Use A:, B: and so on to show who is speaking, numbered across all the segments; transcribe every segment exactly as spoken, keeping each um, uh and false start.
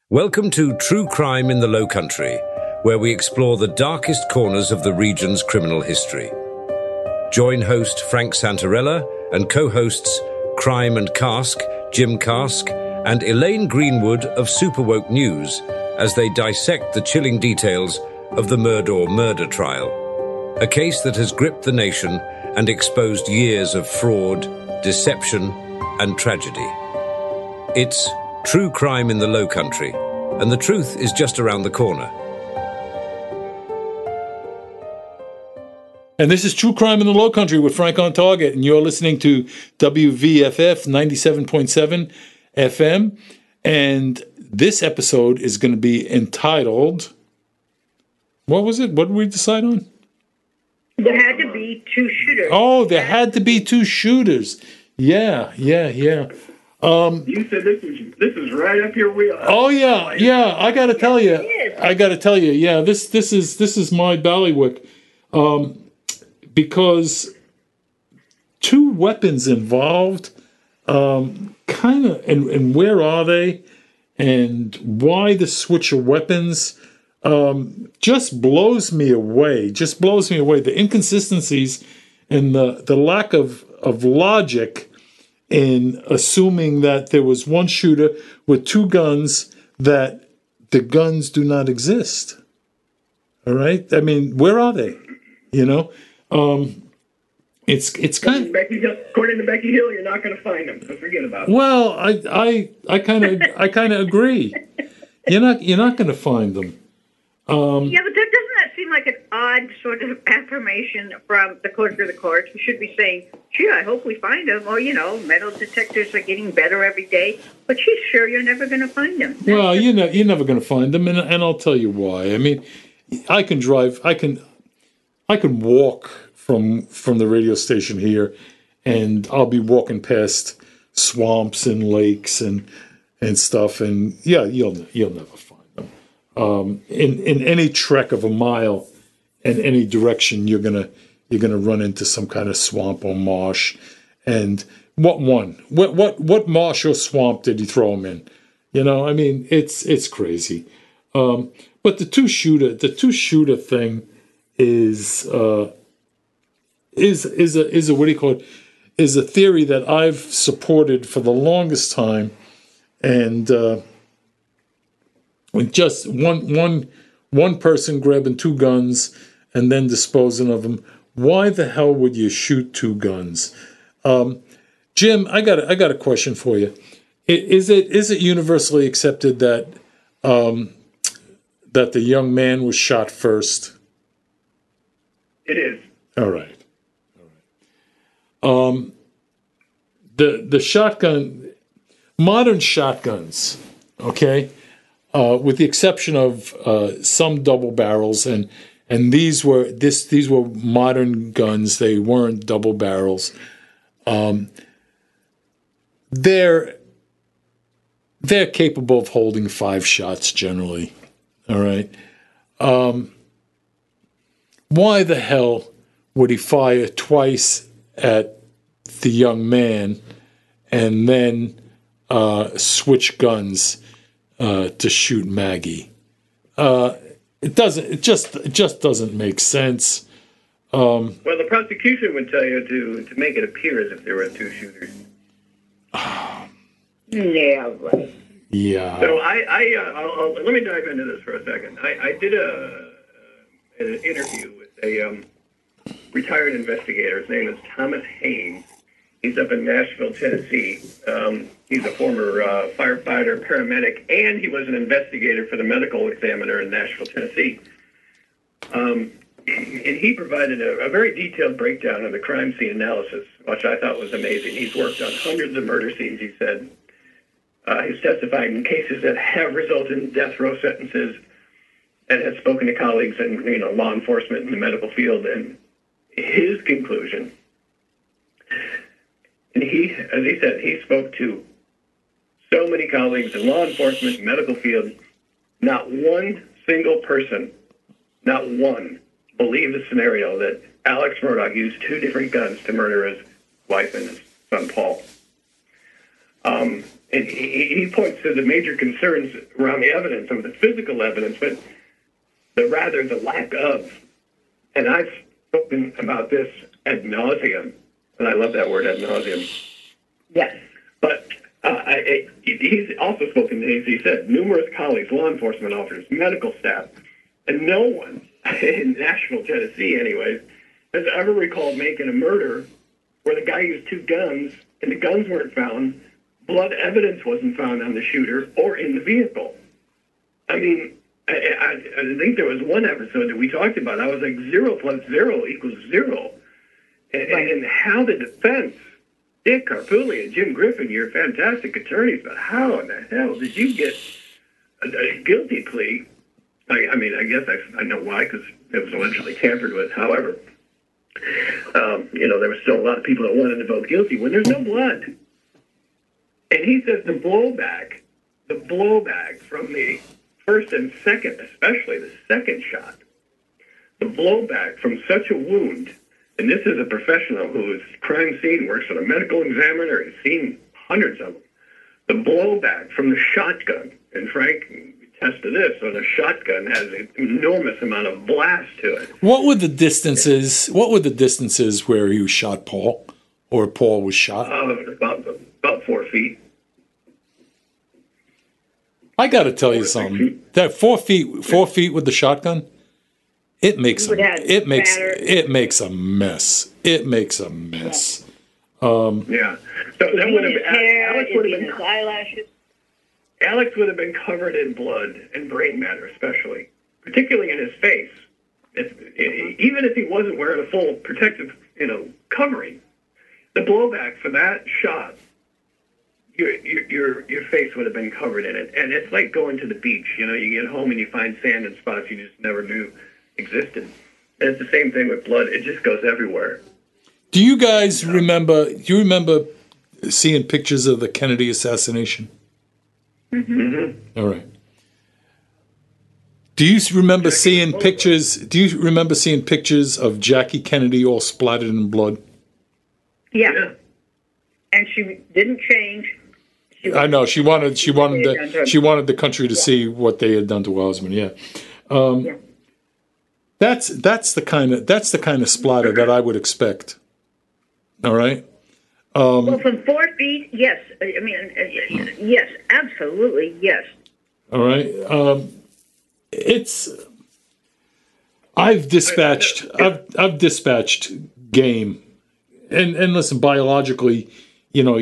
A: Welcome to True Crime in the Low Country, where we explore the darkest corners of the region's criminal history. Join host Frank Santarella and co-hosts Crime and Cask, Jim Cask, and Elaine Greenwood of Superwoke News as they dissect the chilling details of the Murdaugh murder trial, a case that has gripped the nation and exposed years of fraud, deception, and tragedy. It's True Crime in the Low Country, and the truth is just around the corner.
B: And this is True Crime in the Low Country with Frank on Target, and you're listening to W V F F ninety-seven point seven F M, and this episode is going to be entitled, what was it? What did we decide on?
C: There had to be two shooters.
B: Oh, there had to be two shooters. Yeah, yeah, yeah. Um,
D: you said this is this is right up your wheel.
B: Oh yeah, yeah. I got to tell you, I got to tell you, yeah. This this is this is my ballywick, um, because two weapons involved, um, kind of, and and where are they, and why the switch of weapons, um, just blows me away. Just blows me away. The inconsistencies and the the lack of of logic in assuming that there was one shooter with two guns, that the guns do not exist. All right? I mean, where are they? You know? Um, it's it's kind of...
D: Becky Hill, according to Becky Hill, you're not going to find them, so forget about it.
B: Well, I I I kind of I kind of agree. You're not you're not going to find them. Um,
C: yeah, but that, doesn't that seem like an odd sort of affirmation from the clerk of the court, who should be saying, gee, I hope we find them, or, you know, metal detectors are getting better every day, but she's sure you're never going to find them. That's
B: well, you know, you're never going to find them, and, and I'll tell you why. I mean, I can drive, I can, I can walk from from the radio station here, and I'll be walking past swamps and lakes and and stuff, and yeah, you'll you'll never find them. Um, in, in any trek of a mile in any direction, you're gonna you're gonna run into some kind of swamp or marsh. And what one? What what what marsh or swamp did he throw him in? You know, I mean, it's it's crazy. Um, but the two shooter the two shooter thing is uh, is is a is a what do you call it? Is a theory that I've supported for the longest time, and. Uh, With just one one one person grabbing two guns and then disposing of them, why the hell would you shoot two guns? Um, Jim, I got a, I got a question for you. Is it is it universally accepted that um, that the young man was shot first?
D: It is.
B: All right. All right. Um, the the shotgun, modern shotguns, okay. Uh, with the exception of uh, some double barrels, and and these were this these were modern guns. They weren't double barrels. Um, they're they're capable of holding five shots generally. All right. Um, why the hell would he fire twice at the young man and then uh, switch guns Uh, to shoot Maggie? Uh, it doesn't. It just. It just doesn't make sense. Um,
D: well, the prosecution would tell you to to make it appear as if there were two shooters.
C: Yeah. Right.
B: Yeah.
D: So I, I uh, I'll, I'll, let me dive into this for a second. I, I did a an interview with a um, retired investigator. His name is Thomas Haynes. He's up in Nashville, Tennessee. Um, he's a former uh, firefighter, paramedic, and he was an investigator for the medical examiner in Nashville, Tennessee. Um, and he provided a, a very detailed breakdown of the crime scene analysis, which I thought was amazing. He's worked on hundreds of murder scenes, he said. Uh, he's testified in cases that have resulted in death row sentences and has spoken to colleagues in you know, law enforcement in the medical field. And his conclusion... And he, as he said, he spoke to so many colleagues in law enforcement, medical field. Not one single person, not one, believed the scenario that Alex Murdaugh used two different guns to murder his wife and his son, Paul. Um, and he, he points to the major concerns around the evidence, of the physical evidence, but the rather the lack of. And I've spoken about this ad nauseum, and I love that word, ad nauseum.
C: Yes.
D: But uh, I, I, he's also spoken, as he said, numerous colleagues, law enforcement officers, medical staff, and no one in Nashville, Tennessee, anyways, has ever recalled making a murder where the guy used two guns and the guns weren't found, blood evidence wasn't found on the shooter or in the vehicle. I mean, I, I, I think there was one episode that we talked about. I was like, zero plus zero equals zero. And, right. and how the defense, Dick Carpulli and Jim Griffin, you're fantastic attorneys, but how in the hell did you get a, a guilty plea? I, I mean, I guess I, I know why, because it was allegedly tampered with. However, um, you know, there were still a lot of people that wanted to vote guilty when there's no blood. And he says the blowback, the blowback from the first and second, especially the second shot, the blowback from such a wound, and this is a professional who is crime scene, works with a medical examiner, has seen hundreds of them, the blowback from the shotgun, and Frank attest to this, so the shotgun has an enormous amount of blast to it.
B: What were the distances, what were the distances where you shot Paul, or Paul was shot?
D: Uh, about, about four feet.
B: I got to tell you something. That four feet, four feet with the shotgun, it makes a, it makes it makes a mess. It makes a mess. Um,
D: yeah. So that would have been
C: hair,
D: Alex would have been
C: his eyelashes.
D: Alex would have been covered in blood and brain matter, especially, particularly in his face. If, even if he wasn't wearing a full protective, you know, covering, the blowback for that shot. Your, your your face would have been covered in it. And it's like going to the beach. You know, you get home and you find sand in spots you just never knew existed. And it's the same thing with blood. It just goes everywhere.
B: Do you guys remember, do you remember seeing pictures of the Kennedy assassination?
C: Mm-hmm.
D: Mm-hmm.
B: All right. Do you remember seeing pictures, do you remember seeing pictures of Jackie Kennedy all splattered in blood?
C: Yeah.
D: yeah.
C: And she didn't change.
B: I know she wanted she wanted the, she wanted the country to yeah. see what they had done to Osmond. Yeah, um, yeah. That's that's the kind of that's the kind of splatter that I would expect. All right. Um,
C: well, from four feet, yes. I mean, yes, absolutely, yes.
B: All right. Um, it's. I've dispatched. I've I've dispatched game, and and listen, biologically, you know.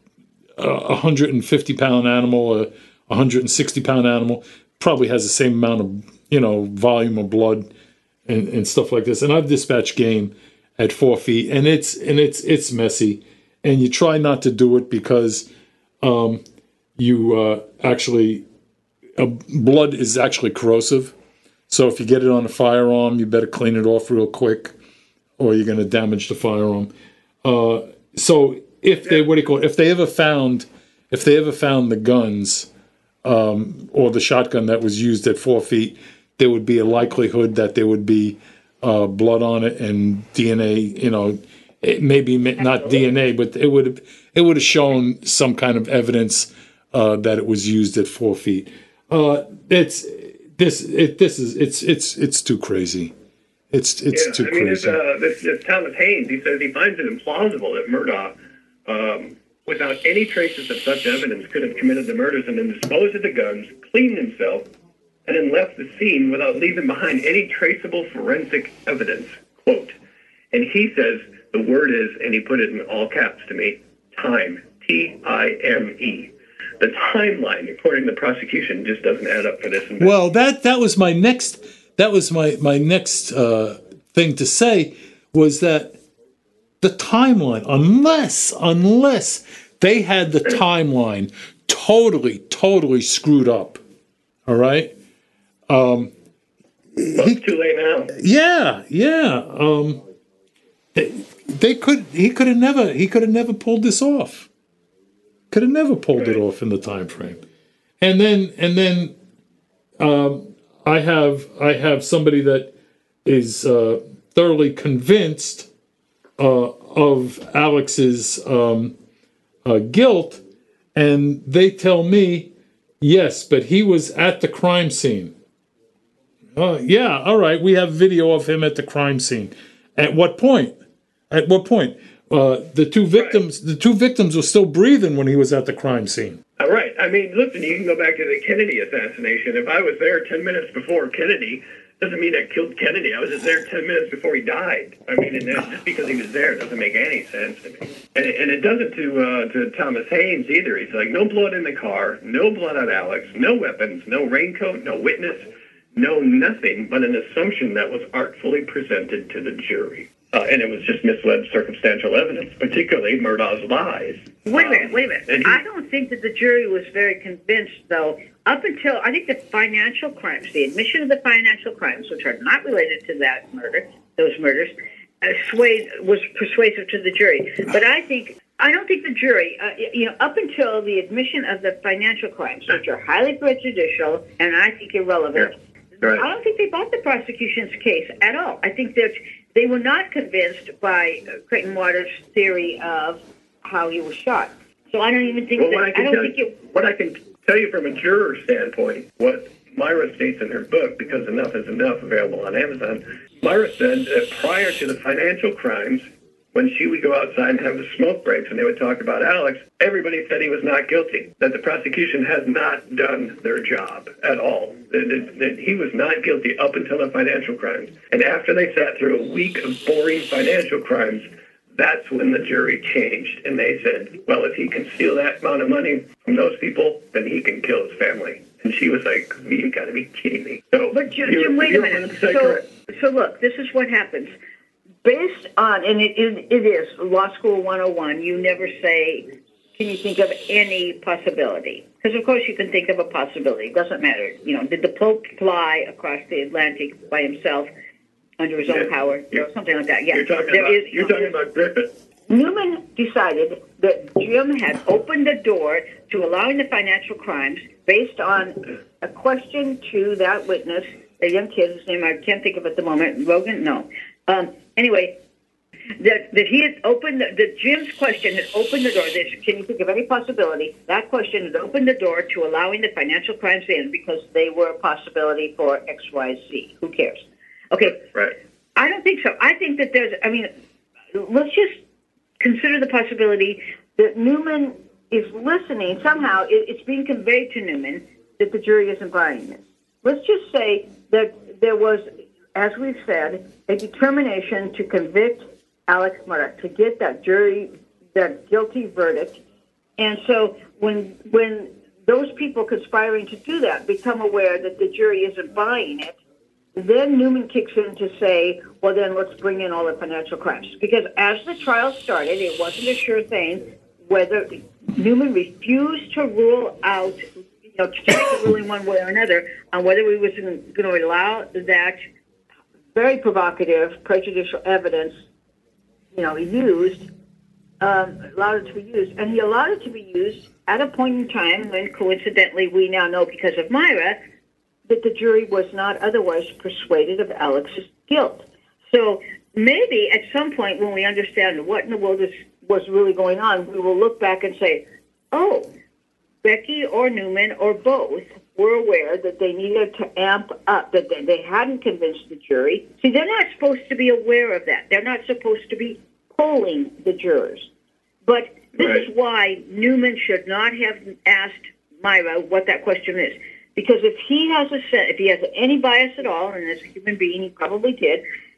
B: A one hundred fifty pound animal, a one hundred sixty pound animal probably has the same amount of, you know, volume of blood and, and stuff like this. And I've dispatched game at four feet, and it's and it's it's messy. And you try not to do it because um, you uh, actually uh, blood is actually corrosive. So if you get it on a firearm, you better clean it off real quick, or you're going to damage the firearm. Uh, so. If they what do you call it? If they ever found, if they ever found the guns um, or the shotgun that was used at four feet, there would be a likelihood that there would be uh, blood on it and D N A. You know, it maybe not D N A, but it would have it would have shown some kind of evidence uh, that it was used at four feet. Uh, it's this it this is it's it's it's too crazy. It's it's
D: yeah,
B: too
D: I mean,
B: crazy.
D: Uh, this, this Thomas Haynes, he says he finds it implausible that Murdaugh. Um, without any traces of such evidence, could have committed the murders and then disposed of the guns, cleaned himself, and then left the scene without leaving behind any traceable forensic evidence. Quote. And he says the word is, and he put it in all caps to me, time. T I M E. The timeline, according to the prosecution, just doesn't add up for this.
B: Well, that that was my next. That was my my next uh, thing to say was that. The timeline, unless, unless they had the timeline totally, totally screwed up, all right? Um,
D: well, it's too late now.
B: Yeah, yeah. Um, they, they could. He could have never. He could have never pulled this off. Could have never pulled right. it off in the time frame. And then, and then, um, I have, I have somebody that is uh, thoroughly convinced. Uh, of Alex's um, uh, guilt, And they tell me, yes, but he was at the crime scene. Uh, yeah, all right, we have video of him at the crime scene. At what point? At what point? Uh, the two victims, right. the two victims were still breathing when he was at the crime scene.
D: All right. I mean, listen, you can go back to the Kennedy assassination. If I was there ten minutes before Kennedy, doesn't mean I killed Kennedy. I was just there ten minutes before he died. I mean, and just because he was there doesn't make any sense to me. And, and it doesn't to uh, to Thomas Haynes either. He's like, no blood in the car, no blood on Alex, no weapons, no raincoat, no witness, no nothing but an assumption that was artfully presented to the jury. Uh, and it was just misled circumstantial evidence, particularly Murdaugh's lies.
C: Wait a minute, wait a minute.
D: Um, he,
C: I don't think that the jury was very convinced, though, up until, I think the financial crimes, the admission of the financial crimes, which are not related to that murder, those murders, uh, swayed, was persuasive to the jury. But I think, I don't think the jury, uh, you know, up until the admission of the financial crimes, which are highly prejudicial and I think irrelevant,
D: yeah, right.
C: I don't think they bought the prosecution's case at all. I think that they were not convinced by Creighton Waters' theory of how he was shot. So I don't even think
D: well,
C: that.
D: What I, can
C: I don't
D: tell
C: think
D: you,
C: it.
D: What I can tell you from a juror standpoint, what Myra states in her book, because enough is enough, available on Amazon. Myra said that prior to the financial crimes, when she would go outside and have the smoke breaks and they would talk about Alex, everybody said he was not guilty, that the prosecution has not done their job at all, that, that, that he was not guilty up until the financial crimes. And after they sat through a week of boring financial crimes, that's when the jury changed. And they said, well, if he can steal that amount of money from those people, then he can kill his family. And she was like, you got to be kidding me. So,
C: but Jim, Jim wait a minute. So, so look, this is what happens. Based on, and it, it, it is Law School one oh one, you never say, can you think of any possibility? Because, of course, you can think of a possibility. It doesn't matter. You know, did the Pope fly across the Atlantic by himself under his own
D: yeah.
C: power? Or something like that. Yeah.
D: You're talking,
C: there
D: about,
C: is,
D: you're talking about Griffith.
C: Newman decided that Jim had opened the door to allowing the financial crimes based on a question to that witness, a young kid, whose name I can't think of at the moment, Rogan, no. Um, anyway, that that he had opened, the, that Jim's question had opened the door. This, can you think of any possibility? That question had opened the door to allowing the financial crimes in because they were a possibility for X, Y, Z. Who cares? Okay.
D: Right.
C: I don't think so. I think that there's, I mean, let's just consider the possibility that Newman is listening. Somehow it, it's being conveyed to Newman that the jury isn't buying this. Let's just say that there was, as we've said, a determination to convict Alex Murdaugh, to get that jury, that guilty verdict. And so when when those people conspiring to do that become aware that the jury isn't buying it, then Newman kicks in to say, well, then let's bring in all the financial crimes. Because as the trial started, it wasn't a sure thing whether Newman refused to rule out, you know, to take a ruling one way or another on whether we was going to allow that very provocative, prejudicial evidence, you know, used, um, allowed it to be used. And he allowed it to be used at a point in time when, coincidentally, we now know because of Myra, that the jury was not otherwise persuaded of Alex's guilt. So maybe at some point when we understand what in the world is, was really going on, we will look back and say, oh, Becky or Newman or both were aware that they needed to amp up, that they, they hadn't convinced the jury. See, they're not supposed to be aware of that. They're not supposed to be polling the jurors. But this
D: right.
C: is why Newman should not have asked Myra what that question is. Because if he has a if he has any bias at all, and as a human being he probably did,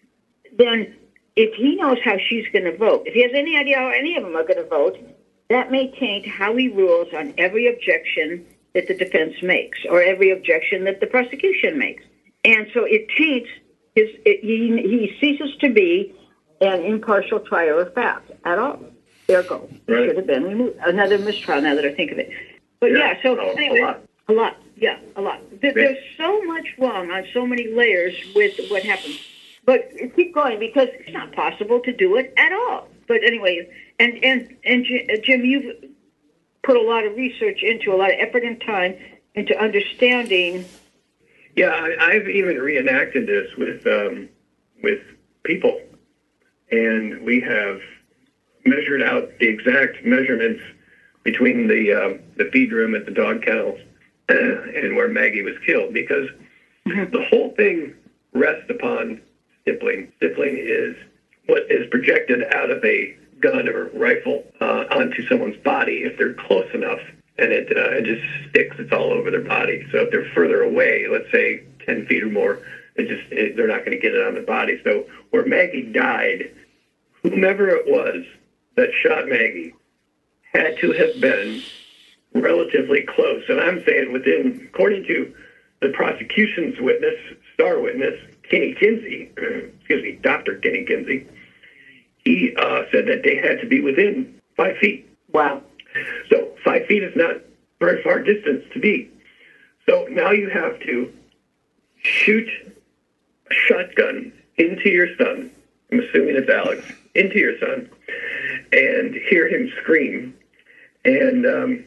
C: then if he knows how she's going to vote, if he has any idea how any of them are going to vote, that may taint how he rules on every objection that the defense makes or every objection that the prosecution makes. And so it taints his, it, he, he ceases to be an impartial trier of fact at all. Ergo,
D: right.
C: should have been removed. Another mistrial now that I think of it. But yeah, yeah so
D: oh,
C: anyway.
D: A lot.
C: A lot, yeah, a lot. There, there's so much wrong on so many layers with what happened. But keep going because it's not possible to do it at all. But anyway, and, and, and Jim, you've put a lot of research into, a lot of effort and time into understanding.
D: Yeah, I, I've even reenacted this with um, with people. And we have measured out the exact measurements between the um, the feed room at the dog kennels and where Maggie was killed, because the whole thing rests upon stippling. Stippling is what is projected out of a gun or rifle uh, onto someone's body if they're close enough, and it, uh, it just sticks. It's all over their body. So if they're further away, let's say ten feet or more, it just it, they're not going to get it on the body. So where Maggie died, whomever it was that shot Maggie had to have been relatively close. And I'm saying within, according to the prosecution's witness, star witness, Kenny Kinsey, excuse me, Doctor Kenny Kinsey, he uh, said that they had to be within five feet.
C: Wow.
D: So five feet is not very far distance to be. So now you have to shoot a shotgun into your son, I'm assuming it's Alex, into your son, and hear him scream. And um,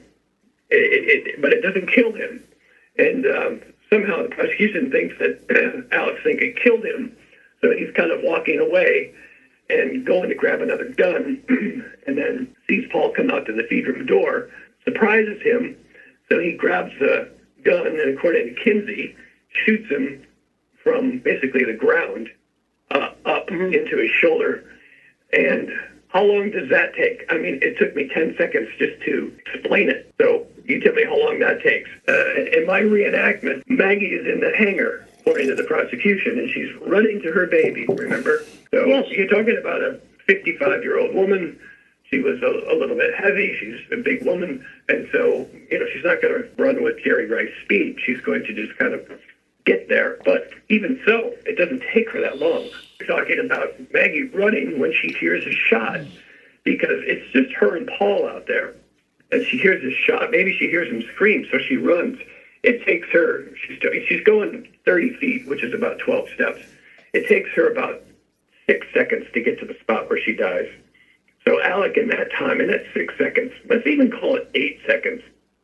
D: it, it, but it doesn't kill him. And um, somehow the prosecution thinks that Alex think it killed him. So he's kind of walking away and going to grab another gun, and then sees Paul come out to the feed room door, surprises him. So he grabs the gun, and according to Kinsey, shoots him from basically the ground uh, up mm-hmm. into his shoulder. And how long does that take? I mean, it took me ten seconds just to explain it. So you tell me how long that takes. Uh, in my reenactment, Maggie is in the hangar, according to the prosecution, and she's running to her baby, remember? So yes. You're talking about a fifty-five-year-old woman. She was a, a little bit heavy. She's a big woman. And so, you know, she's not going to run with Jerry Rice speed. She's going to just kind of get there. But even so, it doesn't take her that long. We're talking about Maggie running when she hears a shot, because it's just her and Paul out there. And she hears a shot. Maybe she hears him scream, so she runs. It takes her, she's, she's going thirty feet, which is about twelve steps. It takes her about six seconds to get to the spot where she dies. So Alec, in that time, in that six seconds, let's even call it eight seconds.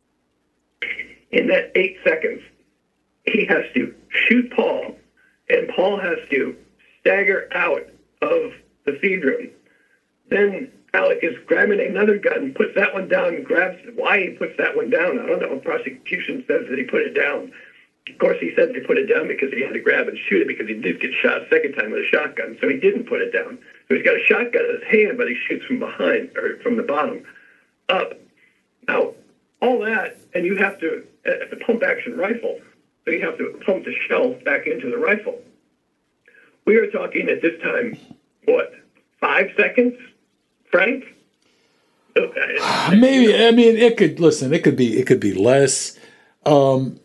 D: In that eight seconds, he has to shoot Paul, and Paul has to stagger out of the feed room. Then Alec is grabbing another gun, puts that one down, and grabs why he puts that one down. I don't know. Prosecution says that he put it down. Of course, he said he put it down because he had to grab and shoot it, because he did get shot a second time with a shotgun. So he didn't put it down. So he's got a shotgun in his hand, but he shoots from behind, or from the bottom up. Now, all that, and you have to, it's a pump-action rifle, so you have to pump the shells back into the rifle. We are talking at this time, what, five seconds, Frank? Okay.
B: Maybe. I mean, it could. Listen, it could be. It could be less. Um,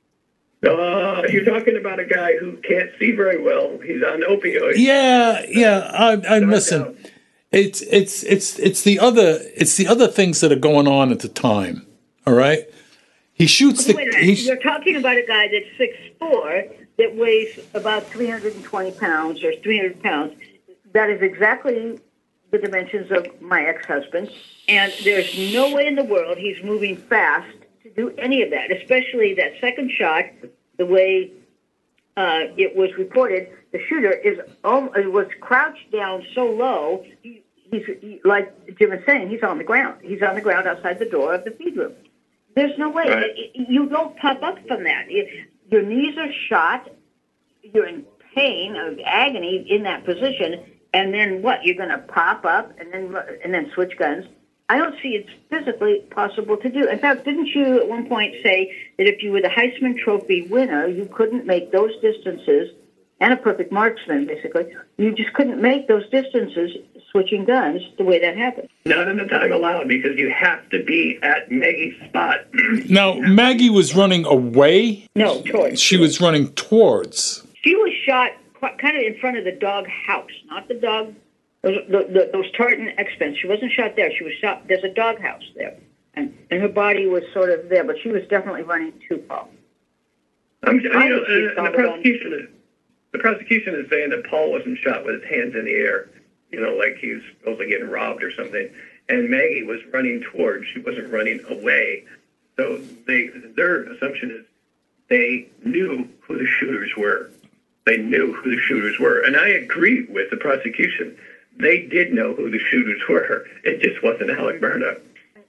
D: uh, you're talking about a guy who can't see very well. He's on opioids.
B: Yeah, yeah. I, I listen. It's it's it's it's the other. It's the other things that are going on at the time. All right. He shoots the.
C: Wait a minute. You're talking about a guy that's six foot four that weighs about three hundred twenty pounds or three hundred pounds. That is exactly the dimensions of my ex-husband, and there's no way in the world he's moving fast to do any of that, especially that second shot, the way uh, it was reported. The shooter is um, was crouched down so low, he, he's he, like Jim is saying, he's on the ground. He's on the ground outside the door of the feed room. There's no way. Right. You don't pop up from that. Your knees are shot. You're in pain, of agony in that position. And then what? You're going to pop up and then and then switch guns? I don't see it's physically possible to do. In fact, didn't you at one point say that if you were the Heisman Trophy winner, you couldn't make those distances, and a perfect marksman, basically, you just couldn't make those distances switching guns the way that happened?
D: Not in the time allowed, because you have to be at Maggie's spot.
B: Now, Maggie was running away?
C: No, towards.
B: She was running towards.
C: She was shot kind of in front of the dog house, not the dog, those, the, those tartan X-Pens. She wasn't shot there. She was shot, there's a dog house there. And, and her body was sort of there, but she was definitely running to Paul.
D: I'm, you know, uh, the, prosecution is, the prosecution is saying that Paul wasn't shot with his hands in the air, you know, like he was supposedly getting robbed or something. And Maggie was running towards, she wasn't running away. So they, their assumption is they knew who the shooters were. They knew who the shooters were. And I agree with the prosecution. They did know who the shooters were. It just wasn't Alec Murdaugh.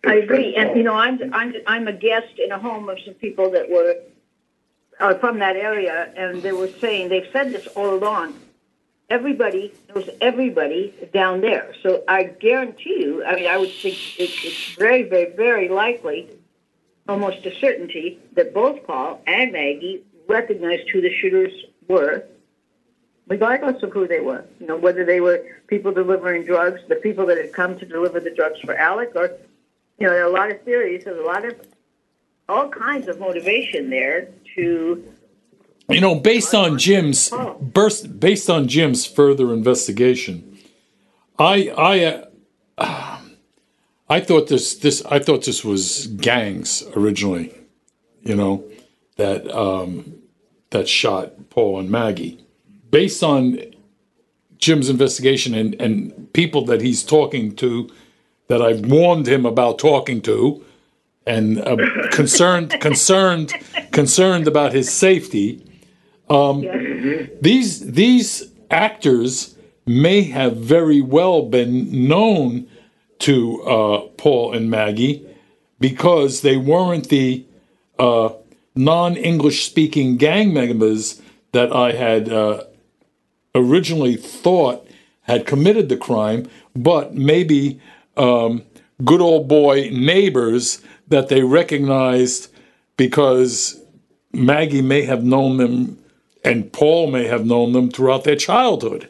C: I agree, and you know, I'm I'm I'm a guest in a home of some people that were uh, from that area, and they were saying they've said this all along. Everybody knows everybody down there, so I guarantee you. I mean, I would think it, it's very, very, very likely, almost a certainty, that both Paul and Maggie recognized who the shooters were, regardless of who they were. You know, whether they were people delivering drugs, the people that had come to deliver the drugs for Alec, or, you know, there are a lot of theories, there's a lot of, all kinds of motivation there to...
B: You know, based on Jim's, burst, based on Jim's further investigation, I, I, uh, I thought this, this, I thought this was gangs originally, you know, that, um, that shot Paul and Maggie. Based on Jim's investigation and, and people that he's talking to, that I've warned him about talking to, and uh, concerned, concerned, concerned about his safety. Um, yeah. These these actors may have very well been known to uh, Paul and Maggie because they weren't the uh, non-English speaking gang members that I had uh, originally thought had committed the crime, but maybe um, good old boy neighbors that they recognized because Maggie may have known them and Paul may have known them throughout their childhood.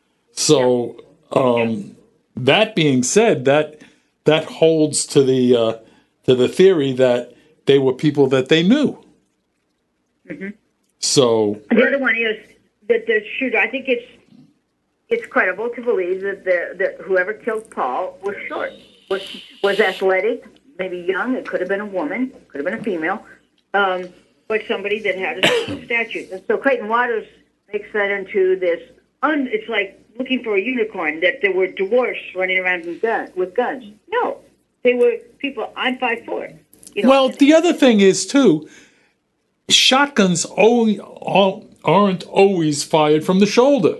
B: So um, that being said, that that holds to the uh, to the theory that they were people that they knew.
C: Mm-hmm.
B: So
C: the other one is that the shooter. I think it's it's credible to believe that the that whoever killed Paul was short, was was athletic, maybe young. It could have been a woman, could have been a female. Um, But somebody that had a certain statute. And so Clayton Waters makes that into this, un, it's like looking for a unicorn, that there were dwarfs running around with, gun, with guns. No, they were people, I'm five foot four. You know,
B: well, the other thing is, too, shotguns only, aren't always fired from the shoulder.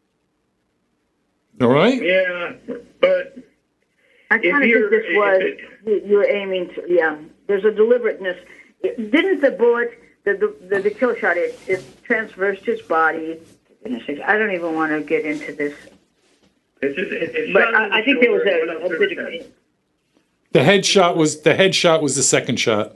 B: All right?
D: Yeah, but...
C: I kind of think this was, it, you were aiming to, yeah, there's a deliberateness. Didn't the bullet, the the, the, the kill shot, it, it transversed his body? I don't even want to get into this.
D: It's just, it, it's
C: but I, I think there was a, a bit of...
B: The headshot was, the headshot was the second shot.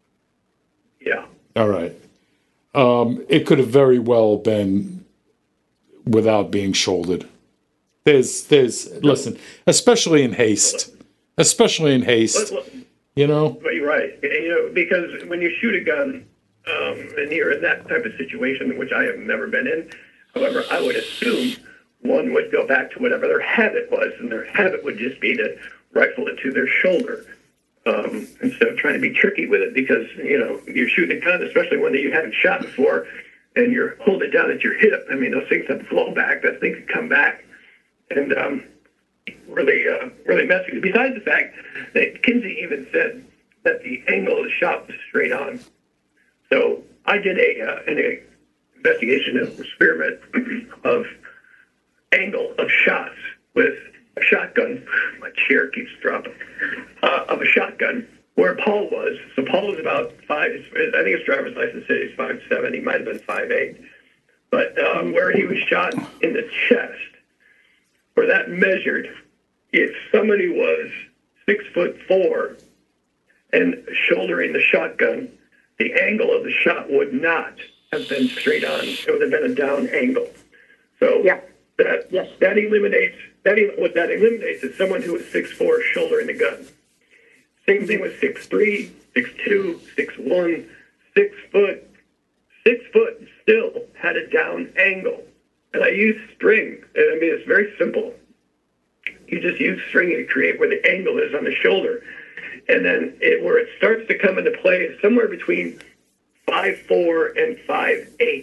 D: Yeah.
B: All right. Um, it could have very well been without being shouldered. There's, there's, listen, especially in haste, especially in haste.
D: Look, look.
B: You know?
D: But you're right. You know, because when you shoot a gun, um, and you're in that type of situation, which I have never been in, however, I would assume one would go back to whatever their habit was, and their habit would just be to rifle it to their shoulder, um, instead of trying to be tricky with it, because, you know, you're shooting a gun, especially one that you haven't shot before, and you're holding it down at your hip. I mean, those things have flow back. That thing could come back. And, um, really, uh, really messy. Besides the fact that Kinsey even said that the angle of the shot was straight on. So I did a uh, an investigation of experiment of angle of shots with a shotgun. My chair keeps dropping. Uh, of a shotgun where Paul was. So Paul was about five. I think his driver's license said he's five seven. He might have been five eight. But um, where he was shot in the chest, where that measured, if somebody was six foot four and shouldering the shotgun, the angle of the shot would not have been straight on. It would have been a down angle. So
C: yeah.
D: that
C: yes.
D: that eliminates that what that eliminates is someone who is six four shouldering the gun. Same thing with six three, six two, six one, six foot. Six foot still had a down angle. And I use string. I mean, it's very simple. You just use string to create where the angle is on the shoulder. And then it, where it starts to come into play is somewhere between five four and five eight.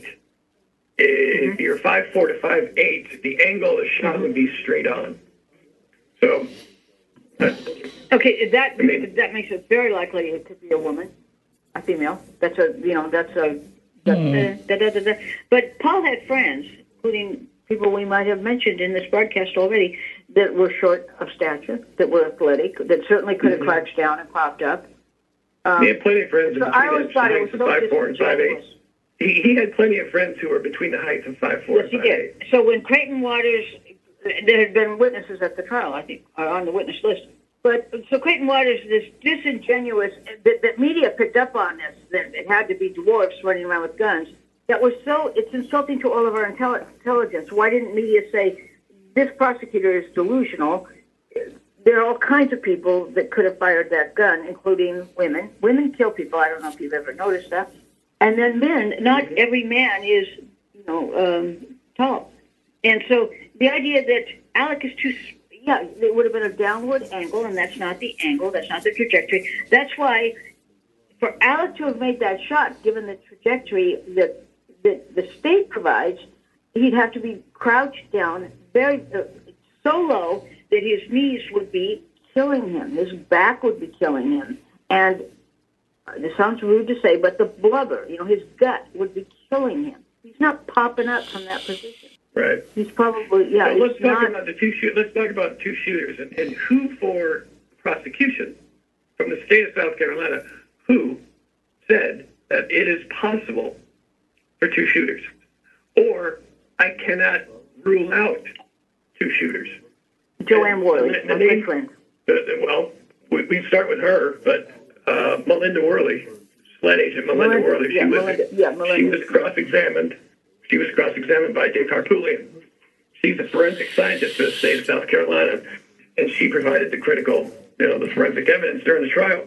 D: If mm-hmm. you're five four to five eight, the angle of the shot mm-hmm. would be straight on. So...
C: Okay, that I mean, that makes it very likely it could be a woman, a female. That's a, you know, that's a... That's mm. a da, da, da, da. But Paul had friends, including people we might have mentioned in this broadcast already, that were short of stature, that were athletic, that certainly could have mm-hmm. crouched down and popped up.
D: Um, he had plenty of friends.
C: So I always thought it was so
D: five four and five eight. He he had plenty of friends who were between the heights of five four
C: yes,
D: and five
C: he
D: eight.
C: did. So when Creighton Waters, there had been witnesses at the trial, I think, on the witness list. But so Creighton Waters, this disingenuous, that, that media picked up on this, that it had to be dwarfs running around with guns. That was so, it's insulting to all of our intelli- intelligence. Why didn't media say, this prosecutor is delusional? There are all kinds of people that could have fired that gun, including women. Women kill people. I don't know if you've ever noticed that. And then men, not every man is, you know, um, tall. And so the idea that Alec is too, yeah, it would have been a downward angle, and that's not the angle, that's not the trajectory. That's why for Alec to have made that shot, given the trajectory that, that the state provides, he'd have to be crouched down very uh, so low that his knees would be killing him. His back would be killing him. And this sounds rude to say, but the blubber, you know, his gut would be killing him. He's not popping up from that position.
D: Right.
C: He's probably, yeah.
D: So let's talk
C: not,
D: about the two shoot. Let's talk about two shooters and, and who for prosecution from the state of South Carolina, who said that it is possible for two shooters, or I cannot rule out two shooters.
C: Joanne Worley,
D: the, the name, friend. The, well, we, we start with her, but uh, Melinda Worley, SLED agent Melinda, Melinda Worley,
C: yeah,
D: she was
C: Melinda, yeah, Melinda.
D: she was cross-examined. She was cross-examined by Dick Harpootlian. She's a forensic scientist for the state of South Carolina, and she provided the critical, you know, the forensic evidence during the trial.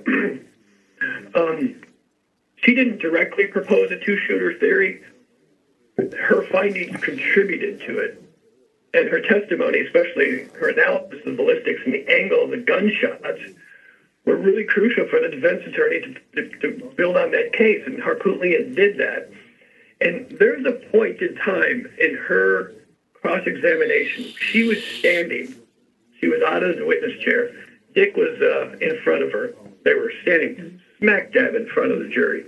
D: um, she didn't directly propose a two-shooter theory. Her findings contributed to it. And her testimony, especially her analysis of ballistics and the angle of the gunshots, were really crucial for the defense attorney to, to, to build on that case. And Harpootlian did that. And there's a point in time in her cross-examination, she was standing. She was out of the witness chair. Dick was uh, in front of her. They were standing smack dab in front of the jury.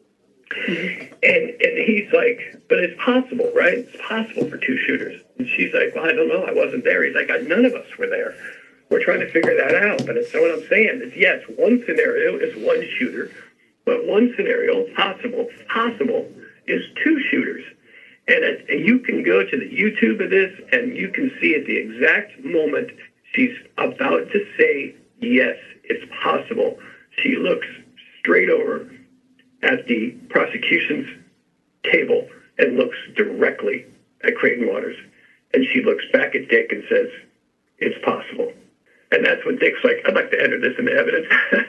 D: And and he's like, but it's possible, right? It's possible for two shooters. And she's like, well, I don't know. I wasn't there. He's like, none of us were there. We're trying to figure that out. But it's, so what I'm saying is, yes, one scenario is one shooter, but one scenario, possible, possible, is two shooters. And, it, and you can go to the YouTube of this, and you can see at the exact moment she's about to say, yes, it's possible. She looks straight over at the prosecution's table and looks directly at Creighton Waters. And she looks back at Dick and says, it's possible. And that's when Dick's like, I'd like to enter this into evidence.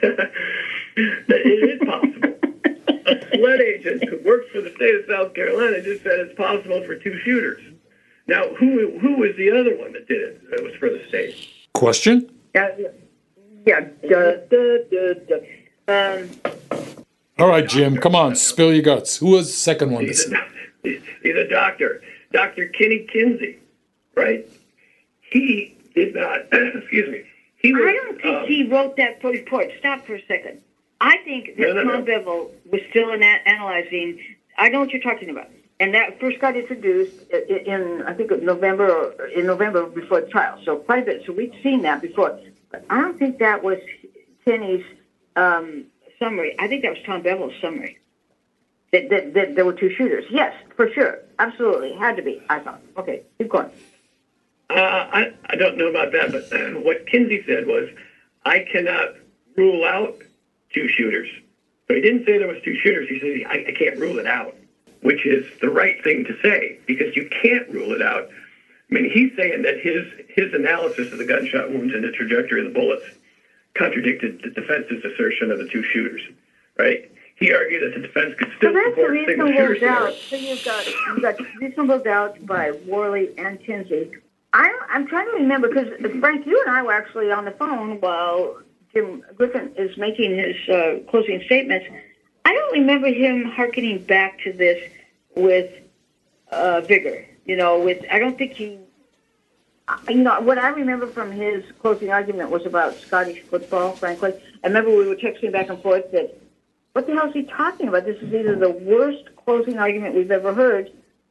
D: That it is possible. A SLED agent who works for the state of South Carolina just said it's possible for two shooters. Now, who who was the other one that did it? That was for the state.
B: Question?
C: Yeah. Yeah. Duh, duh, duh, duh. Um,
B: All right, Jim, come on, spill your guts. Who was the second one?
D: He's a, he's a doctor, Doctor Kenny Kinsey, right? He did not, excuse me. He was,
C: I don't think um, he wrote that report. Stop for a second. I think that no, no, Tom no. Bevel was still in analyzing. I know what you're talking about. And that first got introduced in, in I think, November or in November before the trial. So quite a bit. So we'd seen that before. But I don't think that was Kenny's um, summary. I think that was Tom Bevel's summary. That, that, that there were two shooters. Yes, for sure. Absolutely. Had to be, I thought. Okay, keep going.
D: Uh, I, I don't know about that, but uh, what Kinsey said was, I cannot rule out two shooters. So he didn't say there was two shooters. He said, I, I can't rule it out, which is the right thing to say, because you can't rule it out. I mean, he's saying that his his analysis of the gunshot wounds and the trajectory of the bullets contradicted the defense's assertion of the two shooters, right? He argued that the defense could still
C: so that's
D: support
C: a
D: single
C: reasonable
D: shooter
C: doubt. So you've got, you've got reasonable doubt by Worley and Kinsey. I'm, I'm trying to remember, because Frank, you and I were actually on the phone while Jim Griffin is making his uh, closing statements. I don't remember him hearkening back to this with uh, vigor. You know, with I don't think he. You know, what I remember from his closing argument was about Scottish football. Frankly, I remember we were texting back and forth that, what the hell is he talking about? This is either the worst closing argument we've ever heard,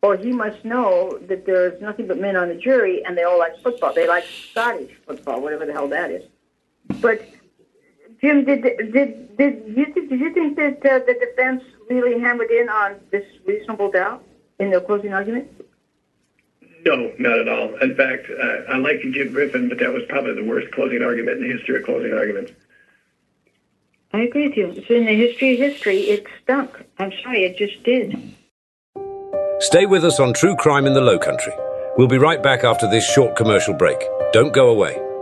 C: or he must know that there's nothing but men on the jury, and they all like football. They like Scottish football, whatever the hell that is. But Jim, did did did you did you think that uh, the defense really hammered in on this reasonable doubt in their closing argument?
D: No, not at all. In fact, uh, I like Jim Griffin, but that was probably the worst closing argument in the history of closing arguments.
C: I agree with you. It's in the history of history. It stunk. I'm sorry, it just did.
A: Stay with us on True Crime in the Low Country. We'll be right back after this short commercial break. Don't go away.